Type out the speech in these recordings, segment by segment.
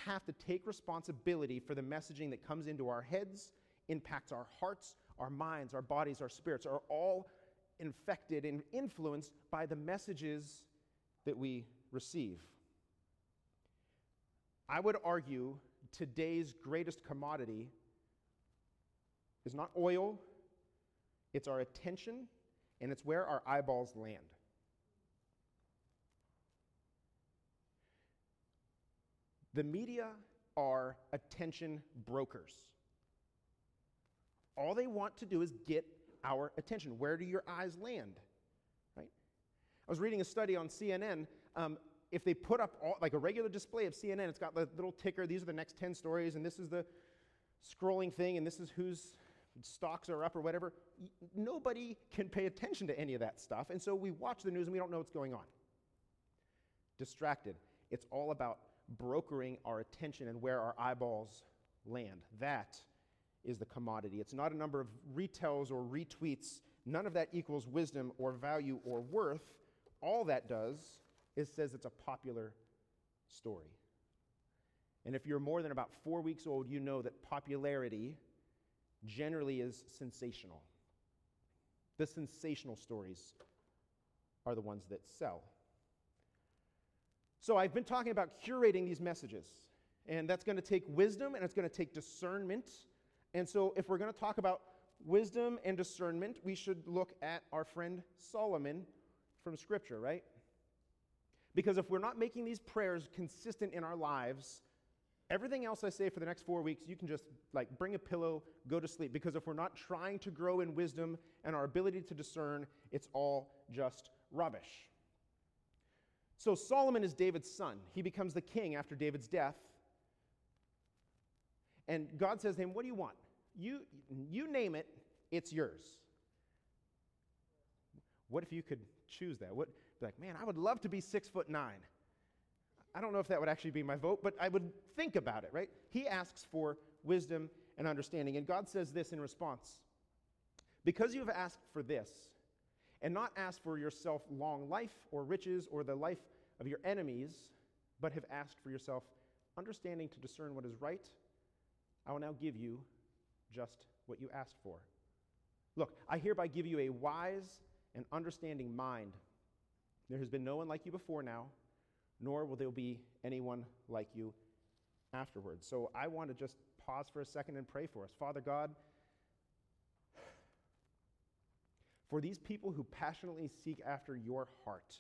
have to take responsibility for the messaging that comes into our heads, impacts our hearts, our minds, our bodies, our spirits, are all infected and influenced by the messages that we receive. I would argue today's greatest commodity is not oil, it's our attention, and it's where our eyeballs land. The media are attention brokers. All they want to do is get our attention. Where do your eyes land? Right? I was reading a study on CNN. If they put up like a regular display of CNN, it's got the little ticker, these are the next 10 stories, and this is the scrolling thing, and this is whose stocks are up or whatever. Nobody can pay attention to any of that stuff, and so we watch the news and we don't know what's going on. Distracted. It's all about brokering our attention and where our eyeballs land. That is the commodity. It's not a number of retells or retweets. None of that equals wisdom or value or worth. All that does is says it's a popular story. And if you're more than about 4 weeks old, you know that popularity generally is sensational. The sensational stories are the ones that sell. So I've been talking about curating these messages, and that's going to take wisdom and it's going to take discernment. And so if we're going to talk about wisdom and discernment, we should look at our friend Solomon from Scripture, right? Because if we're not making these prayers consistent in our lives, everything else I say for the next 4 weeks, you can just like bring a pillow, go to sleep. Because if we're not trying to grow in wisdom and our ability to discern, it's all just rubbish. So Solomon is David's son. He becomes the king after David's death. And God says to him, what do you want? You name it, it's yours. What if you could choose that? Be like, man, I would love to be 6'9". I don't know if that would actually be my vote, but I would think about it, right? He asks for wisdom and understanding. And God says this in response. Because you have asked for this, and not asked for yourself long life or riches or the life of your enemies, but have asked for yourself understanding to discern what is right, I will now give you just what you asked for. Look, I hereby give you a wise and understanding mind. There has been no one like you before now, nor will there be anyone like you afterwards. So I want to just pause for a second and pray for us. Father God, for these people who passionately seek after your heart,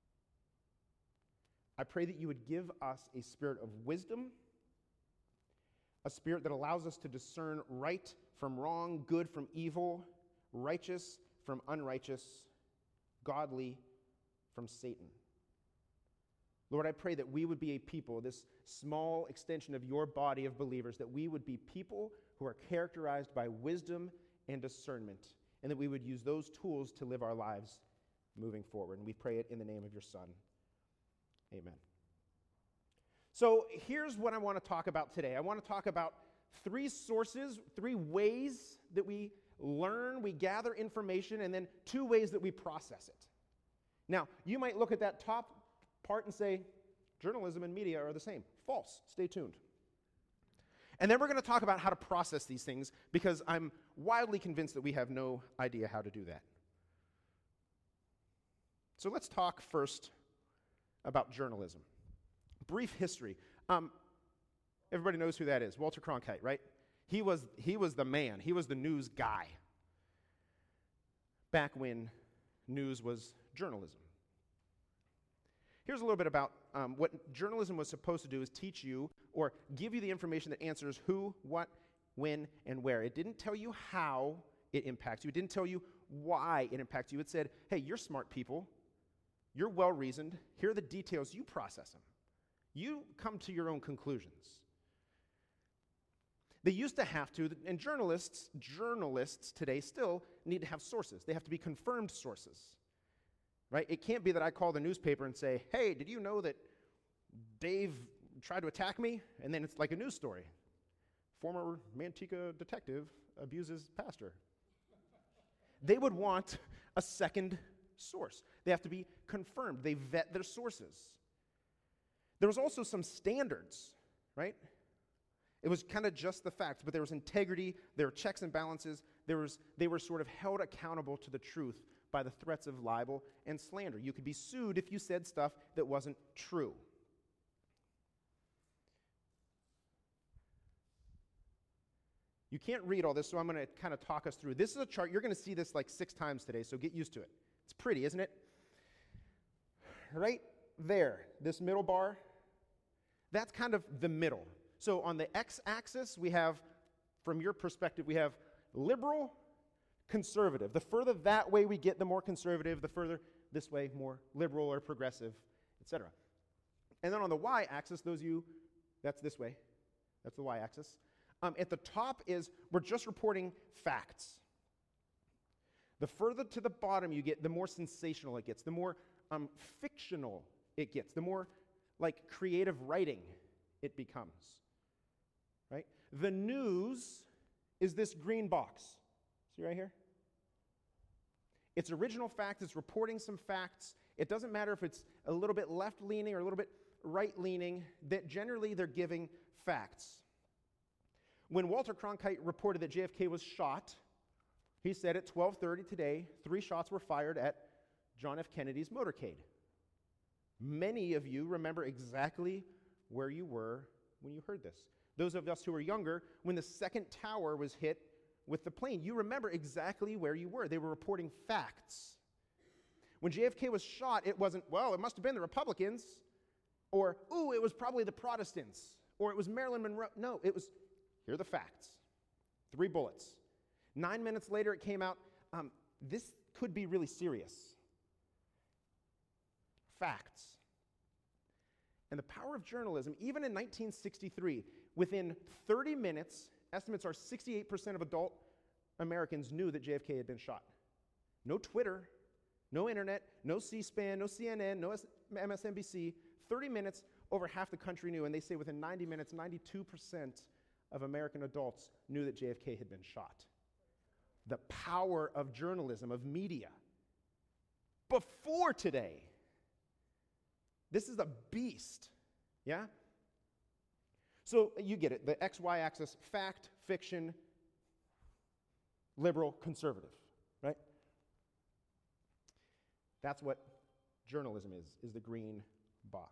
I pray that you would give us a spirit of wisdom, a spirit that allows us to discern right from wrong, good from evil, righteous from unrighteous, godly from Satan. Lord, I pray that we would be a people, this small extension of your body of believers, that we would be people who are characterized by wisdom and discernment, and that we would use those tools to live our lives moving forward. And we pray it in the name of your Son. Amen. So here's what I want to talk about today. I want to talk about 3 sources, 3 ways that we learn, we gather information, and then 2 ways that we process it. Now, you might look at that top part and say, journalism and media are the same. False. Stay tuned. And then we're going to talk about how to process these things, because I'm wildly convinced that we have no idea how to do that. So let's talk first about journalism. Brief history. Everybody knows who that is. Walter Cronkite, right? He was the man. He was the news guy back when news was journalism. Here's a little bit about what journalism was supposed to do, is teach you or give you the information that answers who, what, when, and where. It didn't tell you how it impacts you. It didn't tell you why it impacts you. It said, hey, you're smart people. You're well-reasoned. Here are the details. You process them. You come to your own conclusions. They used to have to, and journalists today still need to have sources. They have to be confirmed sources. Right? It can't be that I call the newspaper and say, hey, did you know that Dave tried to attack me? And then it's like a news story. Former Manteca detective abuses pastor. They would want a second source. They have to be confirmed. They vet their sources. There was also some standards, right? It was kind of just the facts, but there was integrity, there were checks and balances, they were sort of held accountable to the truth by the threats of libel and slander. You could be sued if you said stuff that wasn't true. You can't read all this, so I'm going to kind of talk us through. This is a chart. You're going to see this like 6 times today, so get used to it. It's pretty, isn't it? Right there, this middle bar, that's kind of the middle. So on the x-axis, we have, from your perspective, we have liberal, conservative. The further that way we get, the more conservative. The further this way, more liberal or progressive, etc. And then on the y-axis, that's this way. That's the y-axis. At the top is, we're just reporting facts. The further to the bottom you get, the more sensational it gets, the more fictional it gets, the more like creative writing it becomes, right? The news is this green box. See right here? It's original facts, it's reporting some facts. It doesn't matter if it's a little bit left-leaning or a little bit right-leaning, that generally they're giving facts. When Walter Cronkite reported that JFK was shot, he said at 12:30 today, 3 shots were fired at John F. Kennedy's motorcade. Many of you remember exactly where you were when you heard this. Those of us who are younger, when the second tower was hit with the plane, you remember exactly where you were. They were reporting facts. When JFK was shot, it wasn't, well, it must have been the Republicans, or, ooh, it was probably the Protestants, or it was Marilyn Monroe. No, it was, here are the facts. 3 bullets. 9 minutes later, it came out, this could be really serious. Facts. And the power of journalism, even in 1963, within 30 minutes, estimates are 68% of adult Americans knew that JFK had been shot. No Twitter, no internet, no C-SPAN, no CNN, no MSNBC. 30 minutes, over half the country knew, and they say within 90 minutes, 92% of American adults knew that JFK had been shot. The power of journalism, of media. Before today, this is a beast, yeah? So you get it, the XY axis, fact, fiction, liberal, conservative, right? That's what journalism is the green box.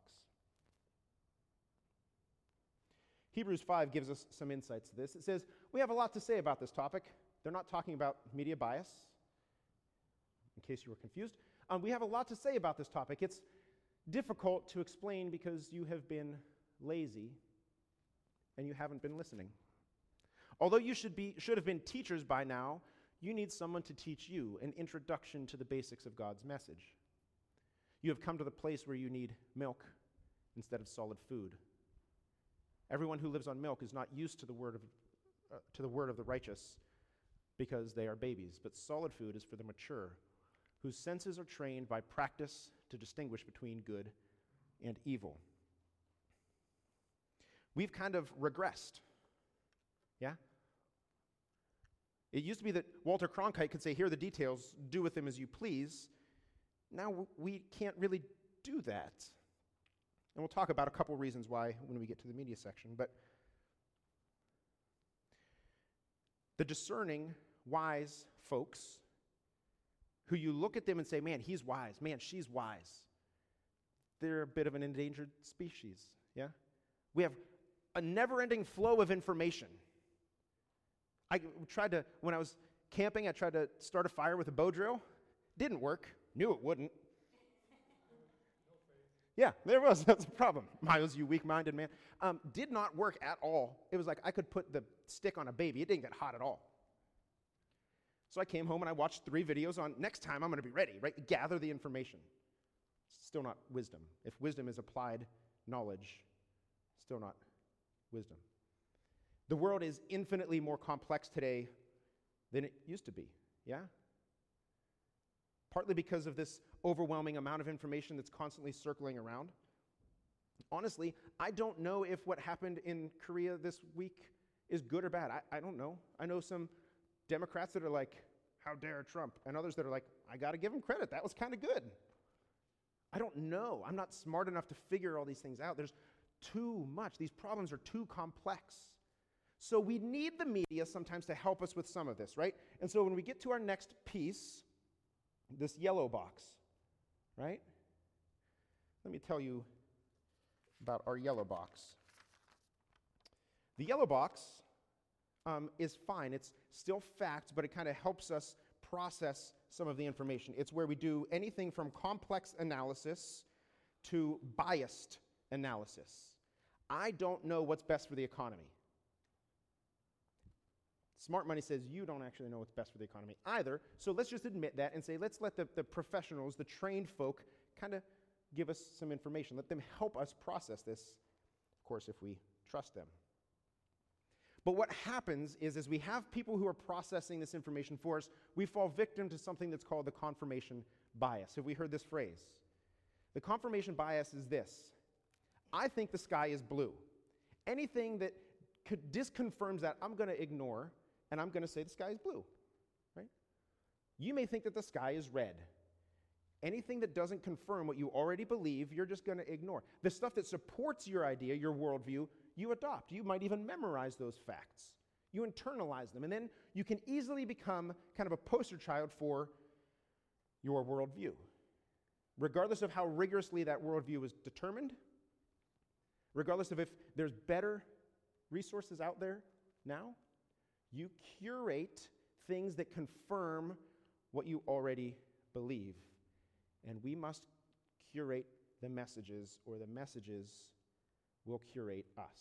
Hebrews 5 gives us some insights to this. It says, we have a lot to say about this topic. They're not talking about media bias, in case you were confused. We have a lot to say about this topic. It's difficult to explain because you have been lazy and you haven't been listening. Although you should have been teachers by now, you need someone to teach you an introduction to the basics of God's message. You have come to the place where you need milk instead of solid food. Everyone who lives on milk is not used to the word of the righteous because they are babies, but solid food is for the mature, whose senses are trained by practice to distinguish between good and evil. We've kind of regressed, yeah? It used to be that Walter Cronkite could say, here are the details, do with them as you please. Now we can't really do that. And we'll talk about a couple reasons why when we get to the media section. But the discerning, wise folks who you look at them and say, man, he's wise, man, she's wise. They're a bit of an endangered species, yeah? We have a never-ending flow of information. When I was camping, I tried to start a fire with a bow drill. Didn't work. Knew it wouldn't. Yeah, there was. That's a problem. Miles, you weak-minded man. Did not work at all. It was like I could put the stick on a baby. It didn't get hot at all. So I came home and I watched 3 videos on next time I'm going to be ready, right? Gather the information. Still not wisdom. If wisdom is applied knowledge, still not wisdom. The world is infinitely more complex today than it used to be, yeah? Partly because of this overwhelming amount of information that's constantly circling around. Honestly, I don't know if what happened in Korea this week is good or bad. I don't know. I know some Democrats that are like, how dare Trump? And others that are like, I got to give him credit. That was kind of good. I don't know. I'm not smart enough to figure all these things out. There's too much. These problems are too complex. So we need the media sometimes to help us with some of this, right? And so when we get to our next piece, this yellow box, right? Let me tell you about our yellow box. The yellow box is fine. It's still fact, but it kind of helps us process some of the information. It's where we do anything from complex analysis to biased analysis. I don't know what's best for the economy. Smart money says you don't actually know what's best for the economy either, so let's just admit that and say, let's let the professionals, the trained folk, kind of give us some information. Let them help us process this, of course, if we trust them. But what happens is, as we have people who are processing this information for us, we fall victim to something that's called the confirmation bias. Have we heard this phrase? The confirmation bias is this: I think the sky is blue. Anything that disconfirms that, I'm going to ignore, and I'm going to say the sky is blue, right? You may think that the sky is red. Anything that doesn't confirm what you already believe, you're just going to ignore. The stuff that supports your idea, your worldview, you adopt. You might even memorize those facts. You internalize them, and then you can easily become kind of a poster child for your worldview. Regardless of how rigorously that worldview is determined, regardless of if there's better resources out there now, you curate things that confirm what you already believe. And we must curate the messages, or the messages will curate us.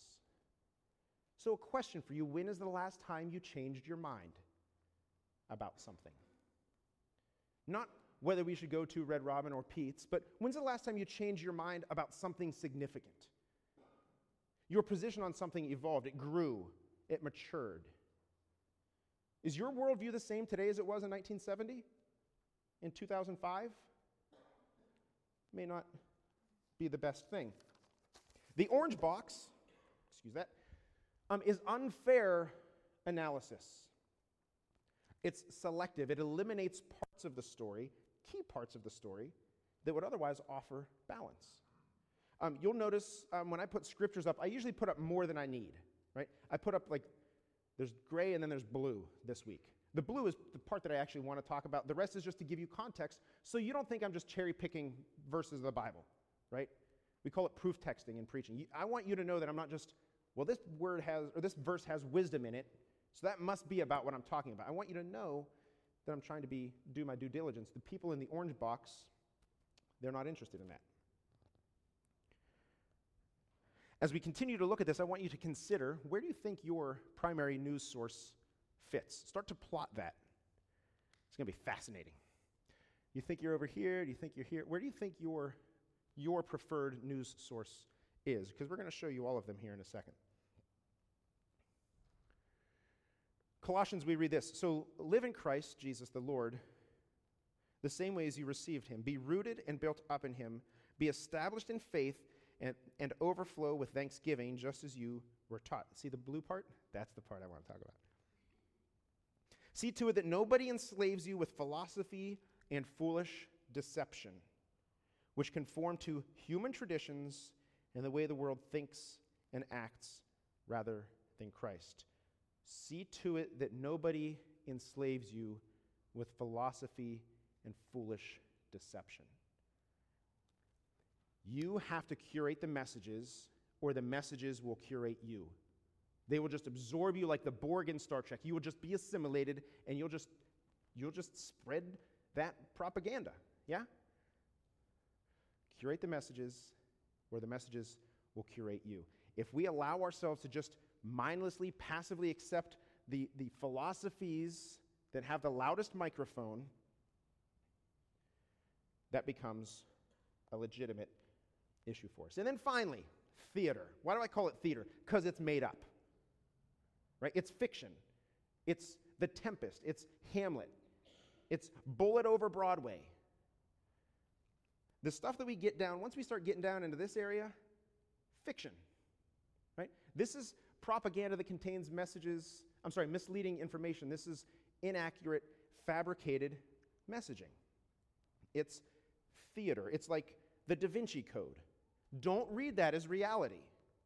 So a question for you: when is the last time you changed your mind about something? Not whether we should go to Red Robin or Pete's, but when's the last time you changed your mind about something significant? Your position on something evolved, it grew, it matured. Is your worldview the same today as it was in 1970? In 2005? May not be the best thing. The orange box, excuse that, is unfair analysis. It's selective. It eliminates parts of the story, key parts of the story, that would otherwise offer balance. You'll notice when I put scriptures up, I usually put up more than I need, right? I put up, like, there's gray and then there's blue this week. The blue is the part that I actually want to talk about. The rest is just to give you context, so you don't think I'm just cherry picking verses of the Bible, right? We call it proof texting in preaching. I want you to know that I'm not just, well, this word has, or this verse has wisdom in it, so that must be about what I'm talking about. I want you to know that I'm trying to do my due diligence. The people in the orange box, they're not interested in that. As we continue to look at this, I want you to consider, where do you think your primary news source fits? Start to plot that. It's going to be fascinating. You think you're over here? Do you think you're here? Where do you think your preferred news source is? Because we're going to show you all of them here in a second. Colossians, we read this: so live in Christ Jesus the Lord, the same way as you received him. Be rooted and built up in him. Be established in faith and overflow with thanksgiving, just as you were taught. See the blue part? That's the part I want to talk about. See to it that nobody enslaves you with philosophy and foolish deception, which conform to human traditions and the way the world thinks and acts rather than Christ. See to it that nobody enslaves you with philosophy and foolish deception. You have to curate the messages, or the messages will curate you. They will just absorb you like the Borg in Star Trek. You will just be assimilated, and you'll just spread that propaganda. Yeah? Curate the messages, or the messages will curate you. If we allow ourselves to just mindlessly, passively accept the philosophies that have the loudest microphone, that becomes a legitimate issue for us. And then finally, theater. Why do I call it theater? Because it's made up. Right? It's fiction. It's The Tempest. It's Hamlet. It's Bullet over Broadway. The stuff that we get down, once we start getting down into this area, fiction. Right? This is propaganda that contains misleading information. This is inaccurate, fabricated messaging. It's theater. It's like the Da Vinci Code. Don't read that as reality.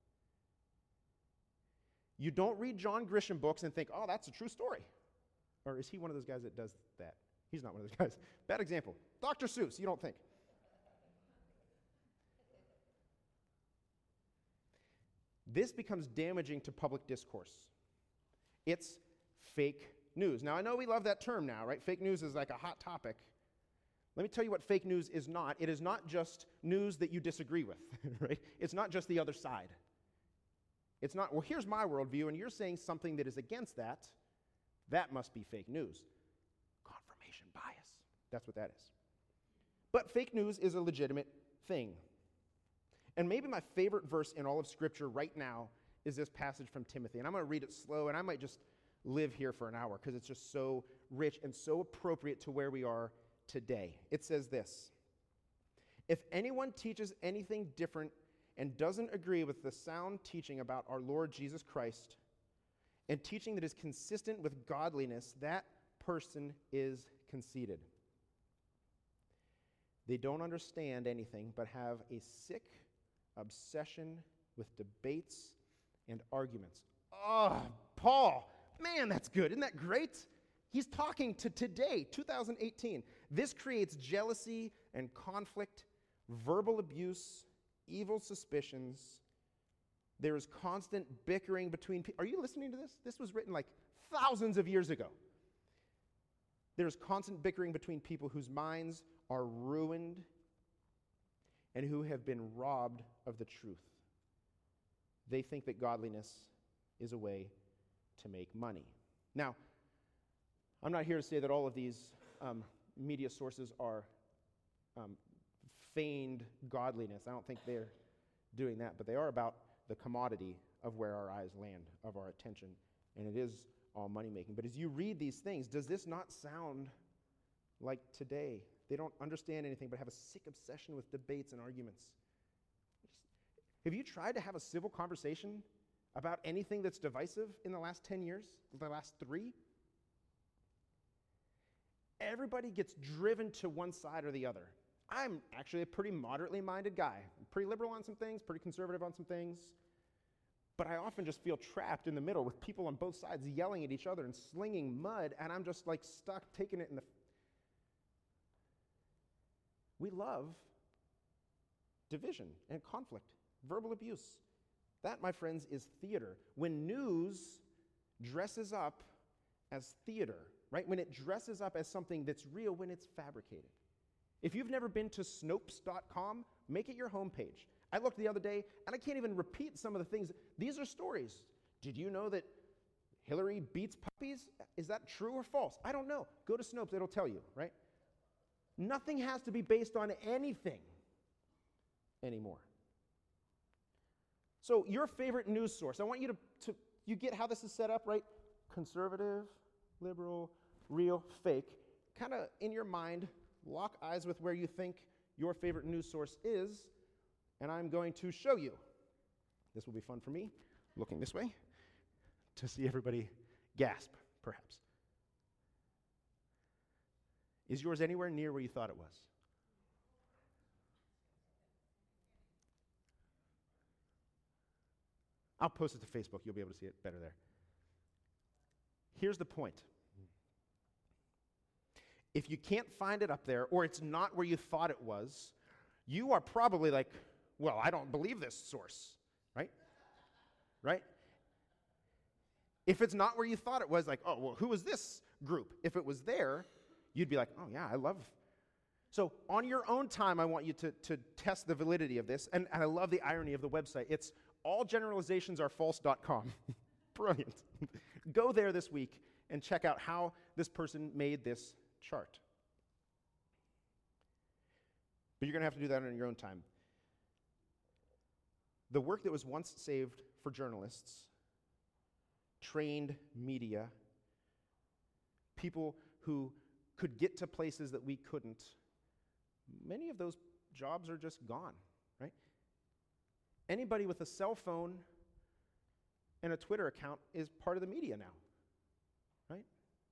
You don't read John Grisham books and think, oh, that's a true story. Or is he one of those guys that does that? He's not one of those guys. Bad example. Dr. Seuss, you don't think. This becomes damaging to public discourse. It's fake news. Now, I know we love that term now, right? Fake news is like a hot topic. Let me tell you what fake news is not. It is not just news that you disagree with, right? It's not just the other side. It's not, well, here's my worldview, and you're saying something that is against that. That must be fake news. Confirmation bias. That's what that is. But fake news is a legitimate thing. And maybe my favorite verse in all of Scripture right now is this passage from Timothy. And I'm going to read it slow, and I might just live here for an hour because it's just so rich and so appropriate to where we are today. It says this: if anyone teaches anything different and doesn't agree with the sound teaching about our Lord Jesus Christ and teaching that is consistent with godliness, that person is conceited. They don't understand anything but have a sick obsession with debates and arguments. Oh, Paul, man, that's good. Isn't that great? He's talking to today, 2018. This creates jealousy and conflict, verbal abuse, evil suspicions. There is constant bickering between people. Are you listening to this? This was written like thousands of years ago. There's constant bickering between people whose minds are ruined and who have been robbed of the truth. They think that godliness is a way to make money. Now, I'm not here to say that all of these media sources are feigned godliness. I don't think they're doing that, but they are about the commodity of where our eyes land, of our attention, and it is all money-making. But as you read these things, does this not sound like today? They don't understand anything but have a sick obsession with debates and arguments. Have you tried to have a civil conversation about anything that's divisive in the last 10 years, the last 3? Everybody gets driven to one side or the other. I'm actually a pretty moderately minded guy. I'm pretty liberal on some things, pretty conservative on some things. But I often just feel trapped in the middle with people on both sides yelling at each other and slinging mud, and I'm just like stuck taking it in the... We love division and conflict, verbal abuse. That, my friends, is theater. When news dresses up as theater, right? When it dresses up as something that's real, when it's fabricated. If you've never been to Snopes.com, make it your homepage. I looked the other day, and I can't even repeat some of the things. These are stories. Did you know that Hillary beats puppies? Is that true or false? I don't know. Go to Snopes, it'll tell you, right? Nothing has to be based on anything anymore. So your favorite news source, I want you to you get how this is set up, right? Conservative, liberal, real, fake. Kind of in your mind, lock eyes with where you think your favorite news source is, and I'm going to show you. This will be fun for me, looking this way, to see everybody gasp, perhaps. Is yours anywhere near where you thought it was? I'll post it to Facebook. You'll be able to see it better there. Here's the point. If you can't find it up there, or it's not where you thought it was, you are probably like, well, I don't believe this source, right? Right? If it's not where you thought it was, like, oh, well, who is this group? If it was there, you'd be like, oh, yeah, I love. So on your own time, I want you to test the validity of this, and I love the irony of the website. It's allgeneralizationsarefalse.com. Brilliant. Go there this week and check out how this person made this chart. But you're going to have to do that on your own time. The work that was once saved for journalists, trained media, people who could get to places that we couldn't, many of those jobs are just gone, right? Anybody with a cell phone and a Twitter account is part of the media now, right?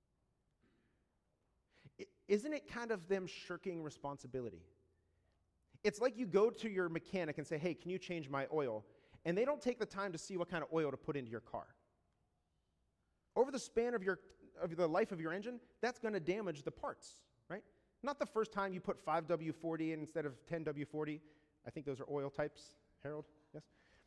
Isn't it kind of them shirking responsibility? It's like you go to your mechanic and say, hey, can you change my oil? And they don't take the time to see what kind of oil to put into your car. over the span of the life of your engine, that's going to damage the parts, right? Not the first time you put 5W40 in instead of 10W40. I think those are oil types, Harold, yes?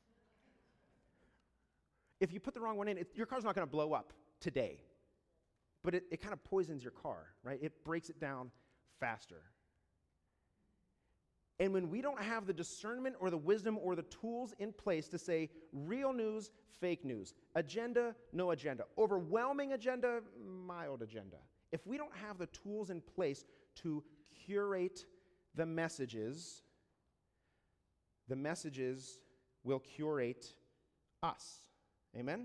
If you put the wrong one in, your car's not going to blow up today. But it kind of poisons your car, right? It breaks it down faster. And when we don't have the discernment or the wisdom or the tools in place to say real news, fake news, agenda, no agenda, overwhelming agenda, mild agenda, if we don't have the tools in place to curate the messages will curate us. Amen?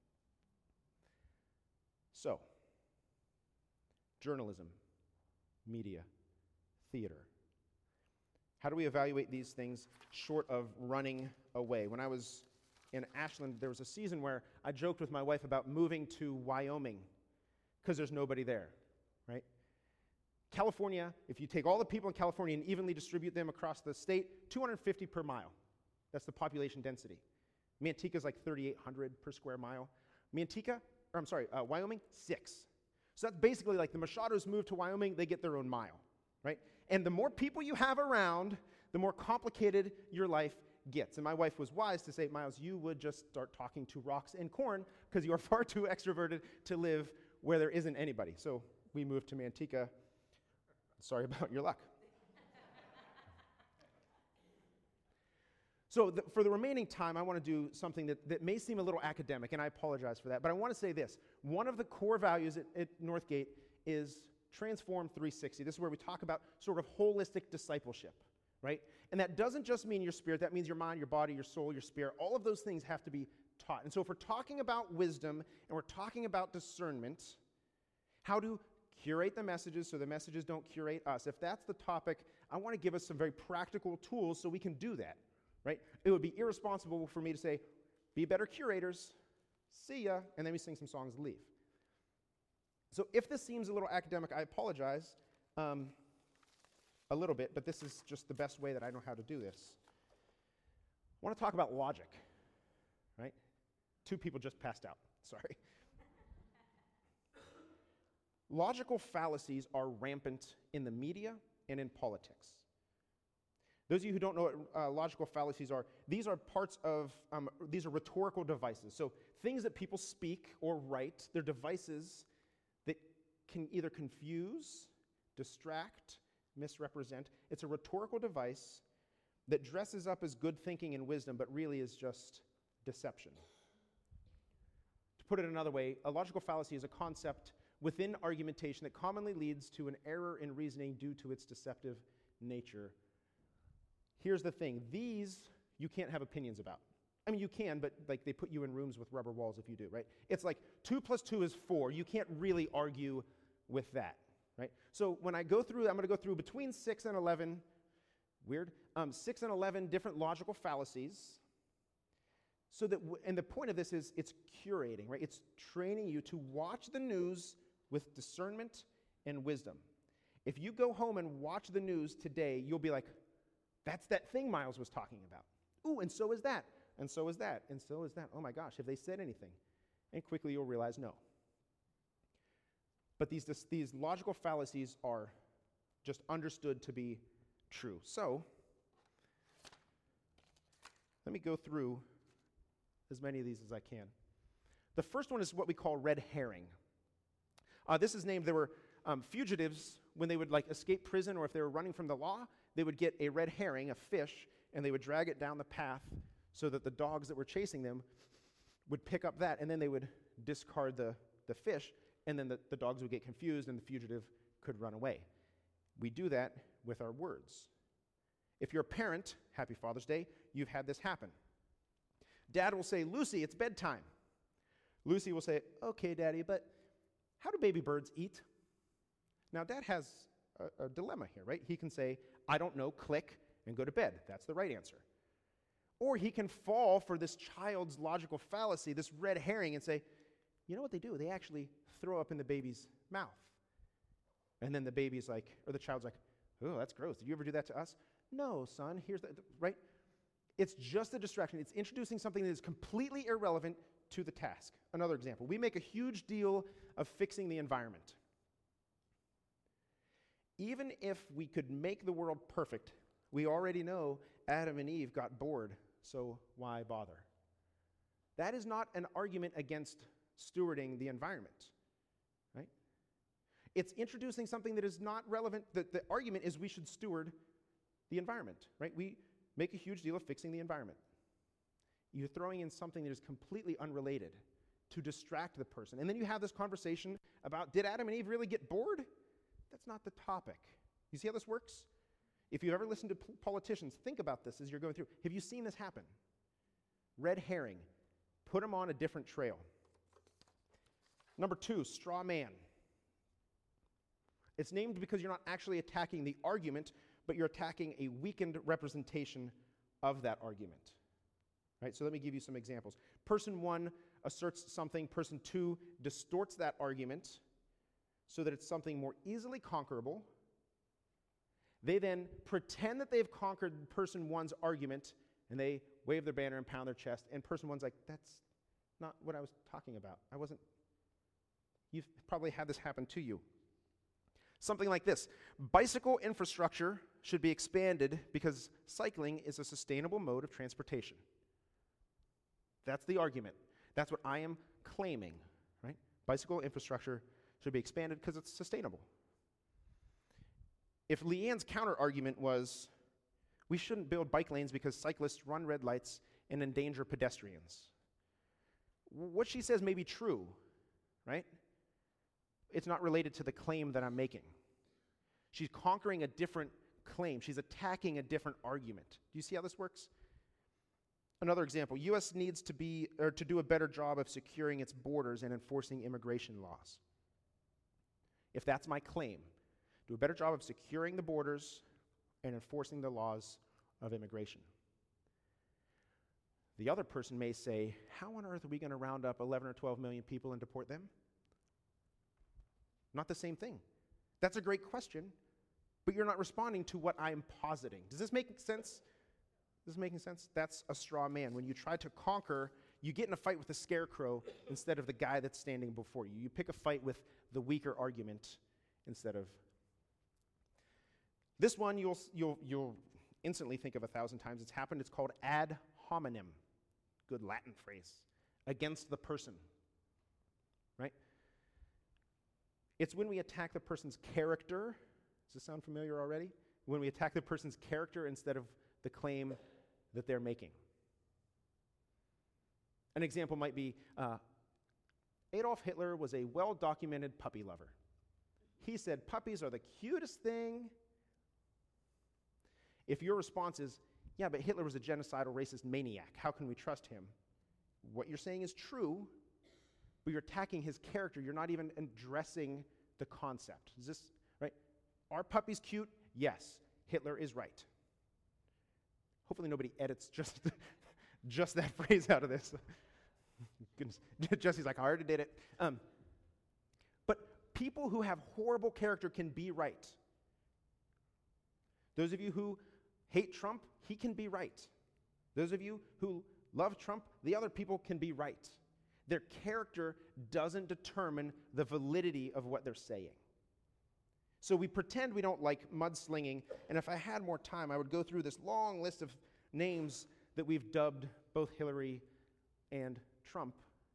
So, journalism, media, theater. How do we evaluate these things short of running away? When I was in Ashland, there was a season where I joked with my wife about moving to Wyoming because there's nobody there, right? California, if you take all the people in California and evenly distribute them across the state, 250 per mile. That's the population density. Manteca is like 3,800 per square mile. Wyoming, 6. So that's basically like the Machados move to Wyoming, they get their own mile, right? And the more people you have around, the more complicated your life gets. And my wife was wise to say, Miles, you would just start talking to rocks and corn because you are far too extroverted to live where there isn't anybody. So we moved to Manteca. Sorry about your luck. So for the remaining time, I want to do something that may seem a little academic, and I apologize for that. But I want to say this. One of the core values at Northgate is Transform 360. This is where we talk about sort of holistic discipleship, right? And that doesn't just mean your spirit. That means your mind, your body, your soul, your spirit. All of those things have to be taught. And so if we're talking about wisdom and we're talking about discernment, how to curate the messages so the messages don't curate us, if that's the topic, I want to give us some very practical tools so we can do that, right? It would be irresponsible for me to say, be better curators, see ya, and then we sing some songs and leave. So if this seems a little academic, I apologize a little bit, but this is just the best way that I know how to do this. I want to talk about logic, right? 2 people just passed out, sorry. Logical fallacies are rampant in the media and in politics. Those of you who don't know what logical fallacies are, these are these are rhetorical devices. So things that people speak or write, they're devices that can either confuse, distract, misrepresent. It's a rhetorical device that dresses up as good thinking and wisdom, but really is just deception. To put it another way, a logical fallacy is a concept within argumentation that commonly leads to an error in reasoning due to its deceptive nature. Here's the thing. These you can't have opinions about. I mean, you can, but like they put you in rooms with rubber walls if you do, right? It's like 2 + 2 is 4. You can't really argue with that, right? So when I go through, I'm going to go through between 6 and 11, 6 and 11 different logical fallacies. So that, and the point of this is it's curating, right? It's training you to watch the news with discernment and wisdom. If you go home and watch the news today, you'll be like, that's that thing Miles was talking about. Ooh, and so is that, and so is that, and so is that. Oh my gosh, have they said anything? And quickly you'll realize no. But these logical fallacies are just understood to be true. So, let me go through as many of these as I can. The first one is what we call red herring. This is named, there were fugitives, when they would like escape prison or if they were running from the law, they would get a red herring, a fish, and they would drag it down the path so that the dogs that were chasing them would pick up that, and then they would discard the fish, and then the dogs would get confused and the fugitive could run away. We do that with our words. If you're a parent, happy Father's Day, you've had this happen. Dad will say, Lucy, it's bedtime. Lucy will say, okay, Daddy, but how do baby birds eat? Now, Dad has a dilemma here, right? He can say, I don't know, click, and go to bed. That's the right answer. Or he can fall for this child's logical fallacy, this red herring, and say, you know what they do? They actually throw up in the baby's mouth. And then the baby's like, or the child's like, oh, that's gross. Did you ever do that to us? No, son, here's the, right? It's just a distraction. It's introducing something that is completely irrelevant to the task. Another example. We make a huge deal of fixing the environment. Even if we could make the world perfect, we already know Adam and Eve got bored, so why bother? That is not an argument against stewarding the environment, right? It's introducing something that is not relevant. The argument is we should steward the environment, right? We make a huge deal of fixing the environment. You're throwing in something that is completely unrelated to distract the person. And then you have this conversation about, did Adam and Eve really get bored? That's not the topic. You see how this works? If you've ever listened to politicians, think about this as you're going through. Have you seen this happen? Red herring. Put them on a different trail. Number 2, straw man. It's named because you're not actually attacking the argument, but you're attacking a weakened representation of that argument. Right? So let me give you some examples. Person 1 asserts something. Person 2 distorts that argument so that it's something more easily conquerable. They then pretend that they've conquered person 1's argument, and they wave their banner and pound their chest, and person 1's like, that's not what I was talking about. You've probably had this happen to you. Something like this. Bicycle infrastructure should be expanded because cycling is a sustainable mode of transportation. That's the argument. That's what I am claiming, right? Bicycle infrastructure should be expanded because it's sustainable. If Leanne's counter-argument was, we shouldn't build bike lanes because cyclists run red lights and endanger pedestrians, what she says may be true, right? It's not related to the claim that I'm making. She's conquering a different claim. She's attacking a different argument. Do you see how this works? Another example, U.S. needs to do a better job of securing its borders and enforcing immigration laws. If that's my claim, do a better job of securing the borders and enforcing the laws of immigration. The other person may say, how on earth are we going to round up 11 or 12 million people and deport them? Not the same thing. That's a great question, but you're not responding to what I'm positing. Does this make sense? This is making sense? That's a straw man. When you try to conquer, you get in a fight with the scarecrow instead of the guy that's standing before you. You pick a fight with the weaker argument instead of... This one you'll instantly think of 1,000 times. It's happened. It's called ad hominem. Good Latin phrase. Against the person. Right? It's when we attack the person's character. Does this sound familiar already? When we attack the person's character instead of the claim that they're making. An example might be, Adolf Hitler was a well-documented puppy lover. He said, puppies are the cutest thing. If your response is, yeah, but Hitler was a genocidal racist maniac, how can we trust him? What you're saying is true, but you're attacking his character. You're not even addressing the concept. Is this right? Are puppies cute? Yes. Hitler is right. Hopefully nobody edits just that phrase out of this. Goodness. Jesse's like, I already did it. But people who have horrible character can be right. Those of you who hate Trump, he can be right. Those of you who love Trump, the other people can be right. Their character doesn't determine the validity of what they're saying. So we pretend we don't like mudslinging, and if I had more time, I would go through this long list of names that we've dubbed both Hillary and Trump.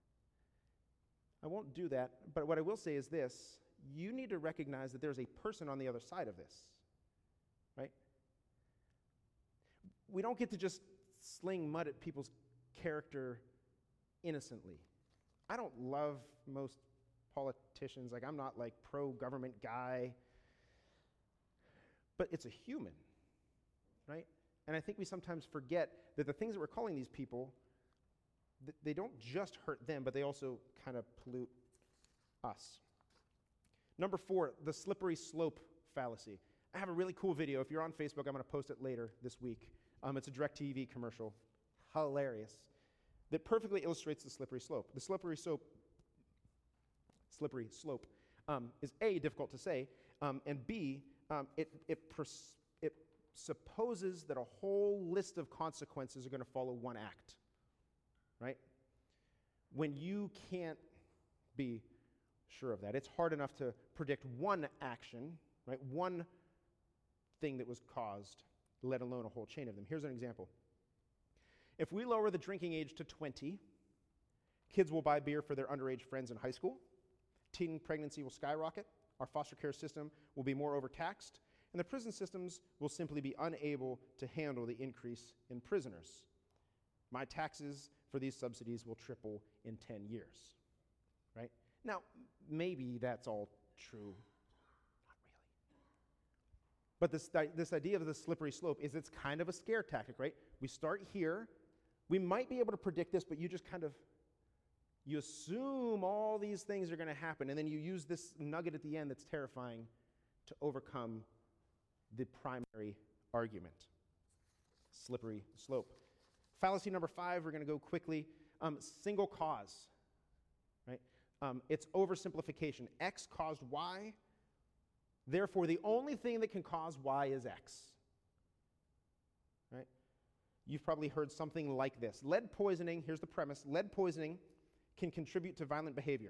I won't do that, but what I will say is this. You need to recognize that there's a person on the other side of this, right? We don't get to just sling mud at people's character innocently. I don't love most politicians. Like, I'm not like pro-government guy. But it's a human, right? And I think we sometimes forget that the things that we're calling these people, they don't just hurt them, but they also kind of pollute us. Number 4, the slippery slope fallacy. I have a really cool video. If you're on Facebook, I'm going to post it later this week. It's a DirecTV commercial. Hilarious. That perfectly illustrates the slippery slope. The slippery slope is A, difficult to say, and B, it supposes that a whole list of consequences are going to follow one act, right? when you can't be sure of that. It's hard enough to predict one action, right? One thing that was caused, let alone a whole chain of them. Here's an example. If we lower the drinking age to 20, kids will buy beer for their underage friends in high school. Teen pregnancy will skyrocket. Our foster care system will be more overtaxed. And the prison systems will simply be unable to handle the increase in prisoners. My taxes for these subsidies will triple in 10 years, right? Now, maybe that's all true. Not really. But this idea of the slippery slope is it's kind of a scare tactic, right? We start here. We might be able to predict this, but you just kind of, you assume all these things are going to happen, and then you use this nugget at the end that's terrifying to overcome the primary argument. Slippery slope. Fallacy number 5, we're going to go quickly. Single cause, right? It's oversimplification. X caused Y, therefore the only thing that can cause Y is X. Right? You've probably heard something like this. Lead poisoning, here's the premise, lead poisoning can contribute to violent behavior.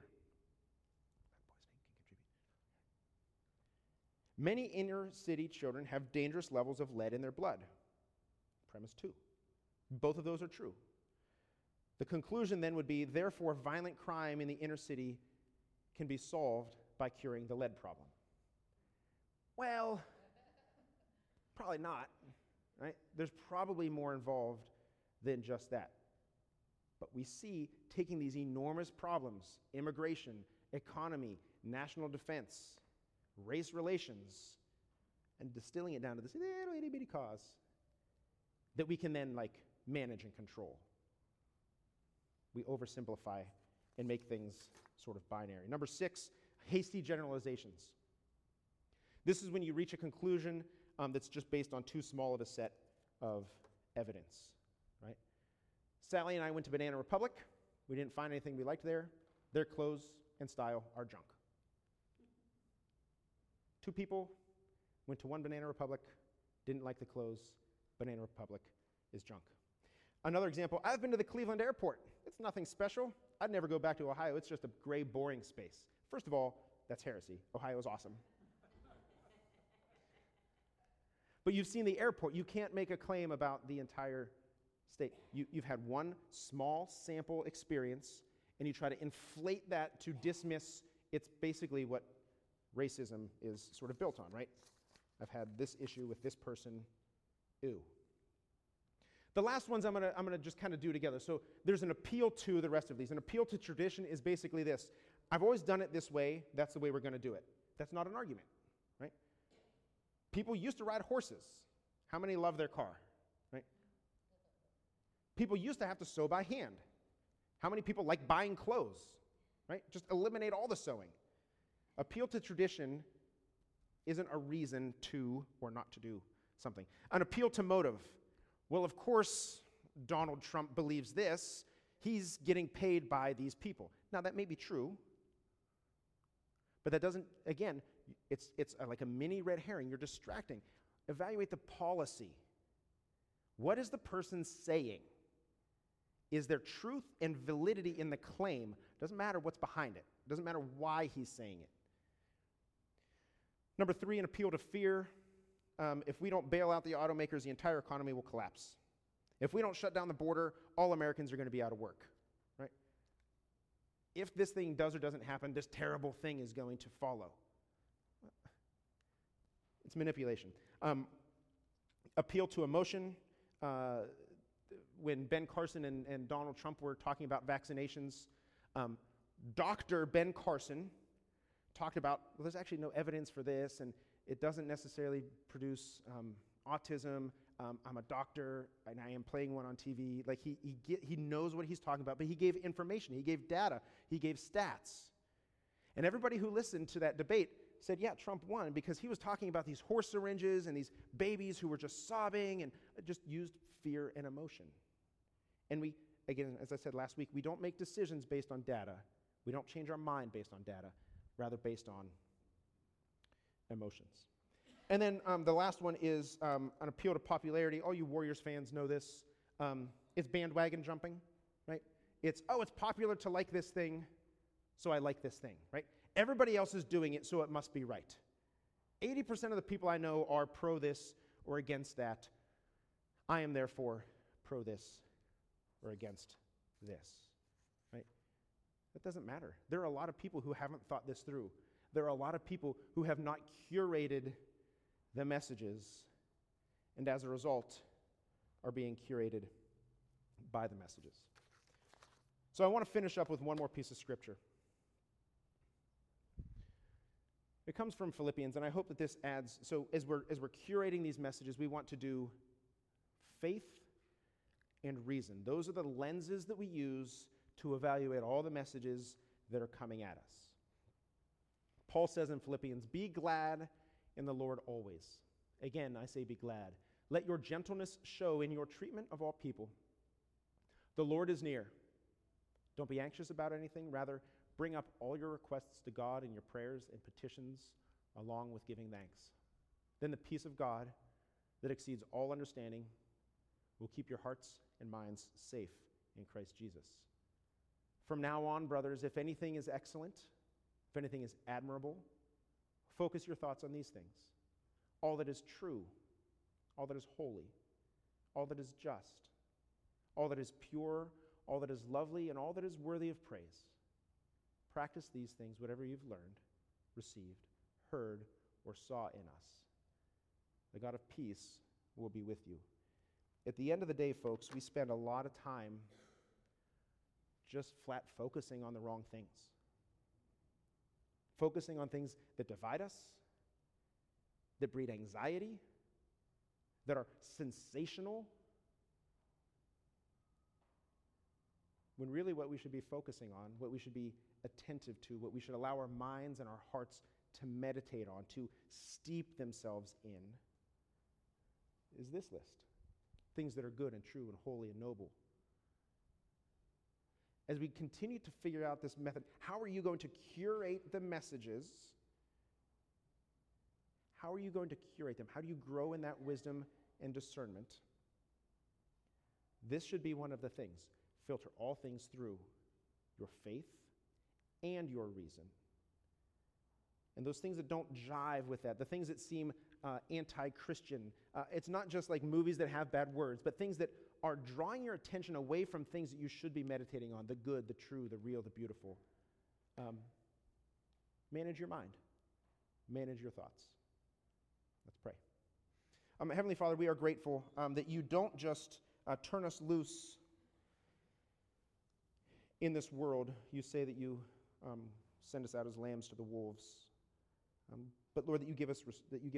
Many inner city children have dangerous levels of lead in their blood. Premise 2. Both of those are true. The conclusion then would be, therefore, violent crime in the inner city can be solved by curing the lead problem. Well, probably not, right? There's probably more involved than just that. But we see taking these enormous problems, immigration, economy, national defense, race relations, and distilling it down to this little itty-bitty cause that we can then manage and control. We oversimplify and make things sort of binary. Number 6, hasty generalizations. This is when you reach a conclusion that's just based on too small of a set of evidence, right? Sally and I went to Banana Republic. We didn't find anything we liked there. Their clothes and style are junk. 2 people went to one Banana Republic, didn't like the clothes. Banana Republic is junk. Another example, I've been to the Cleveland airport. It's nothing special. I'd never go back to Ohio. It's just a gray, boring space. First of all, that's heresy. Ohio is awesome. But you've seen the airport. You can't make a claim about the entire state. You've had one small sample experience, and you try to inflate that to dismiss. It's basically what racism is sort of built on, right? I've had this issue with this person. Ew. The last ones I'm gonna just kind of do together. So there's an appeal to the rest of these. An appeal to tradition is basically this. I've always done it this way. That's the way we're going to do it. That's not an argument, right? People used to ride horses. How many love their car, right? People used to have to sew by hand. How many people like buying clothes, right? Just eliminate all the sewing. Appeal to tradition isn't a reason to or not to do something. An appeal to motive. Well, of course, Donald Trump believes this. He's getting paid by these people. Now, that may be true, but that doesn't, again, it's like a mini red herring. You're distracting. Evaluate the policy. What is the person saying? Is there truth and validity in the claim? Doesn't matter what's behind it. Doesn't matter why he's saying it. Number 3, an appeal to fear. If we don't bail out the automakers, the entire economy will collapse. If we don't shut down the border, all Americans are going to be out of work, right? If this thing does or doesn't happen, this terrible thing is going to follow. It's manipulation. Appeal to emotion. When Ben Carson and Donald Trump were talking about vaccinations, Dr. Ben Carson talked about, well, there's actually no evidence for this, and it doesn't necessarily produce autism. I'm a doctor, and I am playing one on TV. Like he knows what he's talking about, but he gave information, he gave data, he gave stats. And everybody who listened to that debate said, yeah, Trump won, because he was talking about these horse syringes and these babies who were just sobbing and just used fear and emotion. And we, again, as I said last week, we don't make decisions based on data. We don't change our mind based on data, rather based on emotions. And then the last one is an appeal to popularity. All you Warriors fans know this. It's bandwagon jumping, right? It's popular to like this thing, so I like this thing, right? Everybody else is doing it, so it must be right. 80% of the people I know are pro this or against that. I am therefore pro this or against this, right? That doesn't matter. There are a lot of people who haven't thought this through. There are a lot of people who have not curated the messages, and as a result, are being curated by the messages. So I want to finish up with one more piece of scripture. It comes from Philippians, and I hope that this adds, so as we're curating these messages, we want to do faith and reason. Those are the lenses that we use to evaluate all the messages that are coming at us. Paul says in Philippians, "Be glad in the Lord always." Again, I say be glad. "Let your gentleness show in your treatment of all people. The Lord is near. Don't be anxious about anything. Rather, bring up all your requests to God in your prayers and petitions, along with giving thanks. Then the peace of God that exceeds all understanding will keep your hearts and minds safe in Christ Jesus. From now on, brothers, if anything is excellent, if anything is admirable, focus your thoughts on these things. All that is true, all that is holy, all that is just, all that is pure, all that is lovely, and all that is worthy of praise. Practice these things, whatever you've learned, received, heard, or saw in us. The God of peace will be with you." At the end of the day, folks, we spend a lot of time just flat focusing on the wrong things. Focusing on things that divide us, that breed anxiety, that are sensational, when really what we should be focusing on, what we should be attentive to, what we should allow our minds and our hearts to meditate on, to steep themselves in, is this list. Things that are good and true and holy and noble. As we continue to figure out this method, how are you going to curate the messages? How are you going to curate them? How do you grow in that wisdom and discernment? This should be one of the things. Filter all things through your faith and your reason. And those things that don't jive with that, the things that seem anti-Christian, it's not just like movies that have bad words, but things that are drawing your attention away from things that you should be meditating on, the good, the true, the real, the beautiful. Manage your mind. Manage your thoughts. Let's pray. Heavenly Father, we are grateful that you don't just turn us loose in this world. You say that you send us out as lambs to the wolves. But Lord, that you give us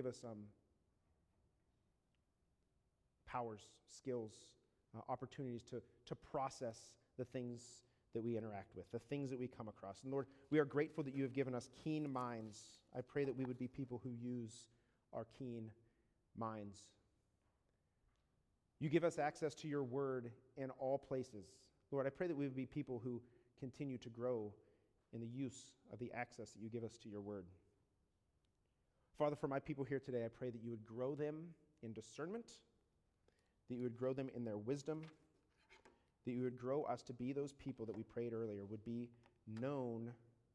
powers, skills, opportunities to process the things that we interact with, the things that we come across. And Lord, we are grateful that you have given us keen minds. I pray that we would be people who use our keen minds. You give us access to your word in all places. Lord, I pray that we would be people who continue to grow in the use of the access that you give us to your word. Father, for my people here today, I pray that you would grow them in discernment, that you would grow them in their wisdom, that you would grow us to be those people that we prayed earlier, would be known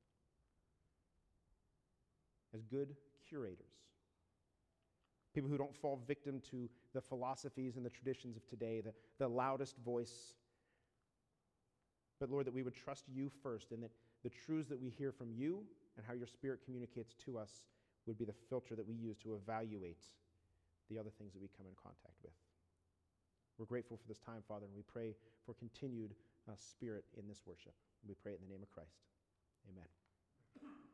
as good curators. People who don't fall victim to the philosophies and the traditions of today, the loudest voice. But Lord, that we would trust you first, and that the truths that we hear from you and how your Spirit communicates to us would be the filter that we use to evaluate the other things that we come in contact with. We're grateful for this time, Father, and we pray for continued Spirit in this worship. And we pray it in the name of Christ. Amen.